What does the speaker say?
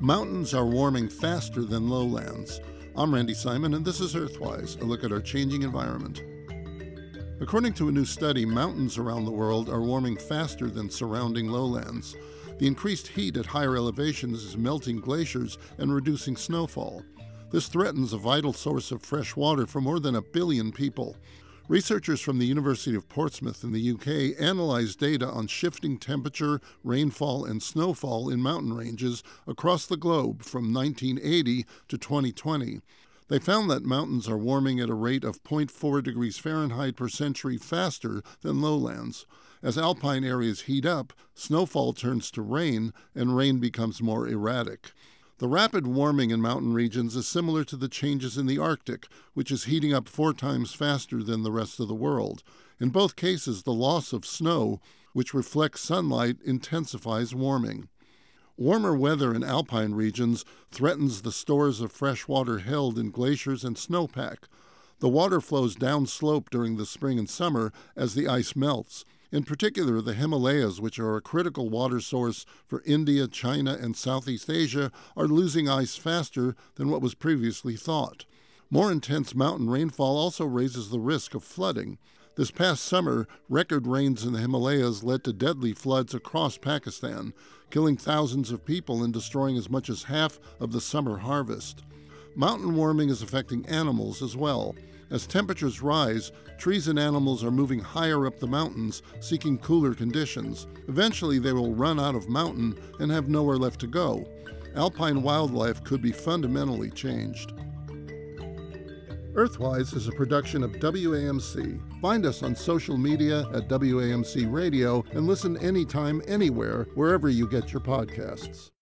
Mountains are warming faster than lowlands. I'm Randy Simon, and this is Earthwise, a look at our changing environment. According to a new study, mountains around the world are warming faster than surrounding lowlands. The increased heat at higher elevations is melting glaciers and reducing snowfall. This threatens a vital source of fresh water for more than 1 billion people. Researchers from the University of Portsmouth in the UK analyzed data on shifting temperature, rainfall, and snowfall in mountain ranges across the globe from 1980 to 2020. They found that mountains are warming at a rate of 0.4 degrees Fahrenheit per century faster than lowlands. As alpine areas heat up, snowfall turns to rain, and rain becomes more erratic. The rapid warming in mountain regions is similar to the changes in the Arctic, which is heating up 4 times faster than the rest of the world. In both cases, the loss of snow, which reflects sunlight, intensifies warming. Warmer weather in alpine regions threatens the stores of fresh water held in glaciers and snowpack. The water flows downslope during the spring and summer as the ice melts. In particular, the Himalayas, which are a critical water source for India, China, and Southeast Asia, are losing ice faster than what was previously thought. More intense mountain rainfall also raises the risk of flooding. This past summer, record rains in the Himalayas led to deadly floods across Pakistan, killing thousands of people and destroying as much as half of the summer harvest. Mountain warming is affecting animals as well. As temperatures rise, trees and animals are moving higher up the mountains, seeking cooler conditions. Eventually, they will run out of mountain and have nowhere left to go. Alpine wildlife could be fundamentally changed. Earthwise is a production of WAMC. Find us on social media at WAMC Radio and listen anytime, anywhere, wherever you get your podcasts.